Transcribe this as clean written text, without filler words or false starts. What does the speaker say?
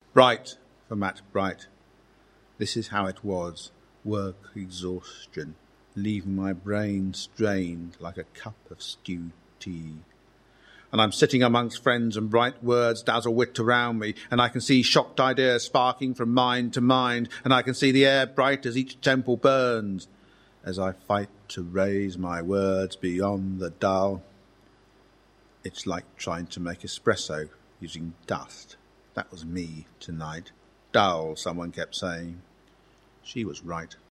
Bright for Matt Bright. This is how it was. Work exhaustion, leaving my brain strained like a cup of stewed tea. And I'm sitting amongst friends and bright words dazzle wit around me, and I can see shocked ideas sparking from mind to mind, and I can see the air bright as each temple burns, as I fight to raise my words beyond the dull. It's like trying to make espresso using dust. That was me tonight. Dull, someone kept saying. She was right.